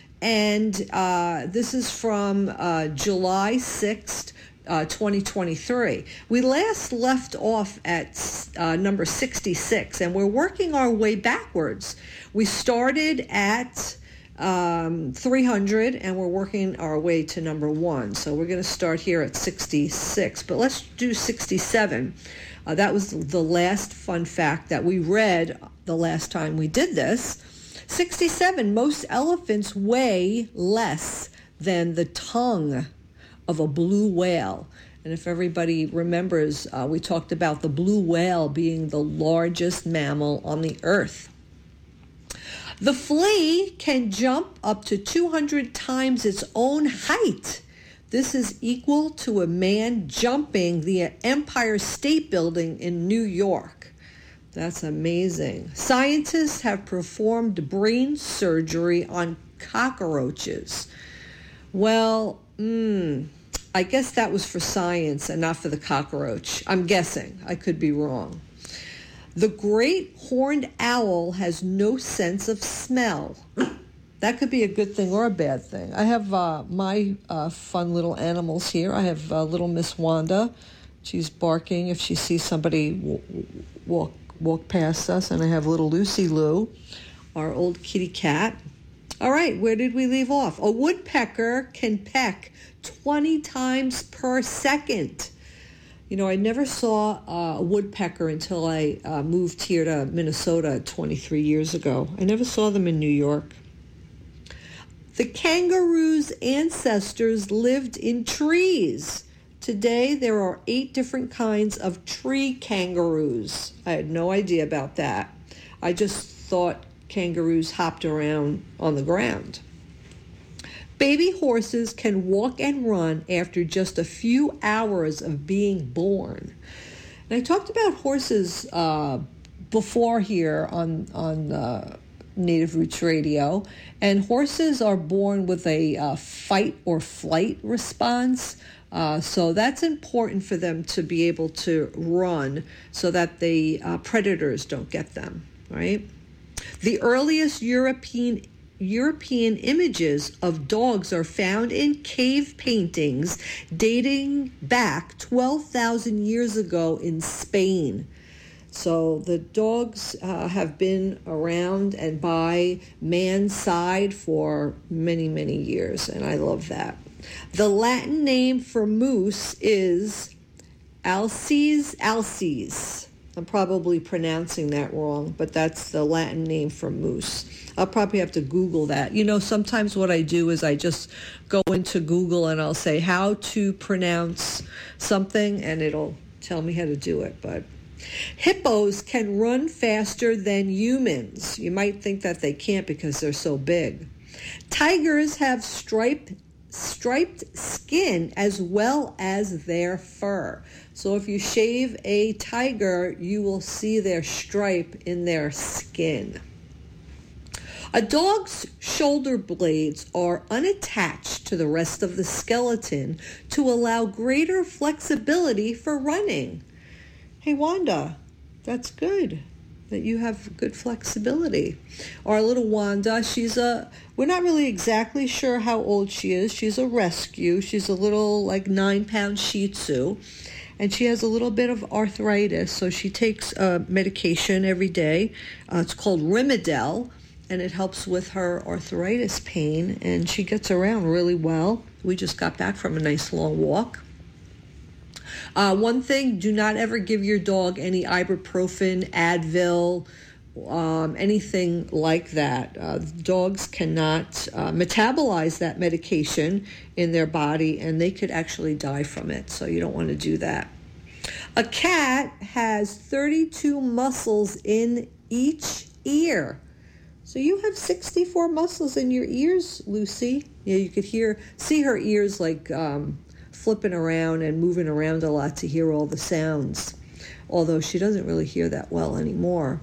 and uh, this is from uh, July sixth. Uh, twenty twenty-three. We last left off at uh, number sixty-six, and we're working our way backwards. We started at um, three hundred, and we're working our way to number one. So we're going to start here at sixty-six, but let's do sixty-seven. Uh, that was the last fun fact that we read the last time we did this. sixty-seven, most elephants weigh less than the tongue of a blue whale. And if everybody remembers, uh, we talked about the blue whale being the largest mammal on the earth. The flea can jump up to two hundred times its own height. This is equal to a man jumping the Empire State Building in New York. That's amazing. Scientists have performed brain surgery on cockroaches. Well, mm, I guess that was for science and not for the cockroach. I'm guessing. I could be wrong. The great horned owl has no sense of smell. That could be a good thing or a bad thing. I have uh, my uh, fun little animals here. I have uh, little Miss Wanda. She's barking if she sees somebody w- walk walk past us. And I have little Lucy Lou. our old kitty cat. All right, where did we leave off? A woodpecker can peck twenty times per second. You know, I never saw uh, a woodpecker until I uh, moved here to Minnesota twenty-three years ago. I never saw them in New York. The kangaroo's ancestors lived in trees. Today, there are eight different kinds of tree kangaroos. I had no idea about that. I just thought kangaroos hopped around on the ground. Baby horses can walk and run after just a few hours of being born. And I talked about horses uh, before here on, on uh, Native Roots Radio, and horses are born with a uh, fight or flight response. Uh, so that's important for them to be able to run so that the uh, predators don't get them, right? The earliest European European images of dogs are found in cave paintings dating back twelve thousand years ago in Spain. So the dogs uh, have been around and by man's side for many, many years, and I love that. The Latin name for moose is Alces alces. I'm probably pronouncing that wrong, but that's the Latin name for moose. I'll probably have to Google that. You know, sometimes what I do is I just go into Google and I'll say how to pronounce something, and it'll tell me how to do it. But hippos can run faster than humans. You might think that they can't because they're so big. Tigers have striped striped skin as well as their fur. So if you shave a tiger, you will see their stripe in their skin. A dog's shoulder blades are unattached to the rest of the skeleton to allow greater flexibility for running. Hey, Wanda, that's good that you have good flexibility. Our little Wanda, she's a, we're not really exactly sure how old she is. She's a rescue. She's a little like nine pound Shih Tzu. And she has a little bit of arthritis, so she takes uh, medication every day. Uh, it's called Rimadyl, and it helps with her arthritis pain, and she gets around really well. We just got back from a nice long walk. Uh, one thing, do not ever give your dog any ibuprofen, Advil, um, anything like that. Uh, dogs cannot uh, metabolize that medication in their body, and they could actually die from it, so you don't want to do that. A cat has thirty-two muscles in each ear. So you have sixty-four muscles in your ears, Lucy. Yeah, you could hear, see her ears like um, flipping around and moving around a lot to hear all the sounds, although she doesn't really hear that well anymore.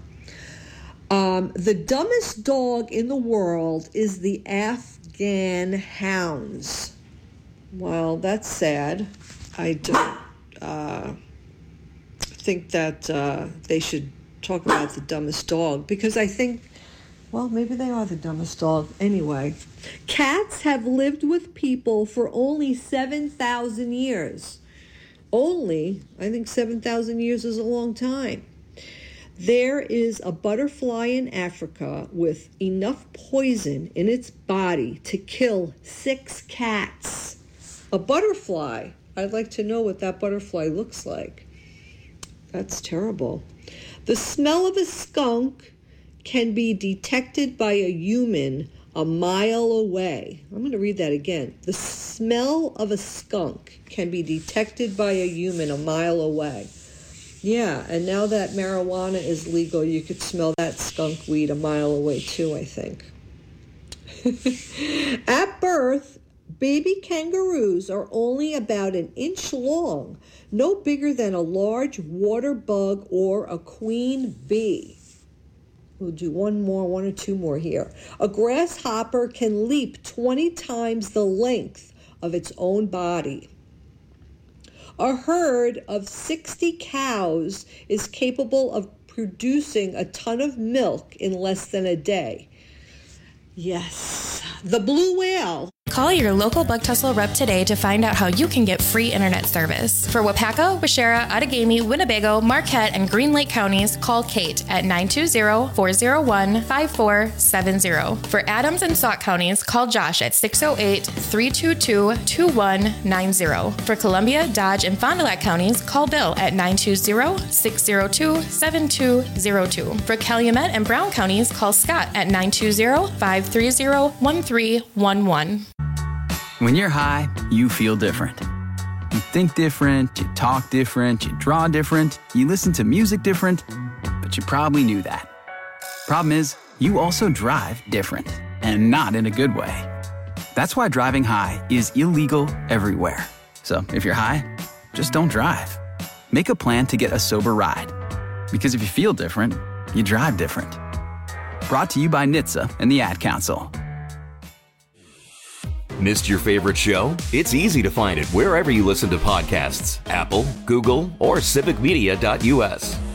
Um, the dumbest dog in the world is the Afghan hounds. Well, that's sad. I don't uh, think that uh, they should talk about the dumbest dog, because I think, well, maybe they are the dumbest dog. Anyway, cats have lived with people for only seven thousand years. Only, I think seven thousand years is a long time. There is a butterfly in Africa with enough poison in its body to kill six cats. A butterfly. I'd like to know what that butterfly looks like. That's terrible. The smell of a skunk can be detected by a human a mile away. I'm going to read that again. The smell of a skunk can be detected by a human a mile away. Yeah, and now that marijuana is legal, you could smell that skunk weed a mile away too, I think. At birth, baby kangaroos are only about an inch long, no bigger than a large water bug or a queen bee. We'll do one more, one or two more here. A grasshopper can leap twenty times the length of its own body. A herd of sixty cows is capable of producing a ton of milk in less than a day. Yes, the blue whale Call your local Bug Tussle rep today to find out how you can get free internet service. For Wapaka, Washera, Outagamie, Winnebago, Marquette, and Green Lake counties, call Kate at nine two zero, four zero one, five four seven zero. For Adams and Sauk counties, call Josh at six oh eight, three two two, two one nine zero. For Columbia, Dodge, and Fond du Lac counties, call Bill at nine two zero, six zero two, seven two zero two. For Calumet and Brown counties, call Scott at nine two zero, five three zero, one three one one. When you're high, you feel different. You think different, you talk different, you draw different, you listen to music different, but you probably knew that. Problem is, you also drive different, and not in a good way. That's why driving high is illegal everywhere. So if you're high, just don't drive. Make a plan to get a sober ride. Because if you feel different, you drive different. Brought to you by N H T S A and the Ad Council. Missed your favorite show? It's easy to find it wherever you listen to podcasts. Apple, Google, or civic media dot U S.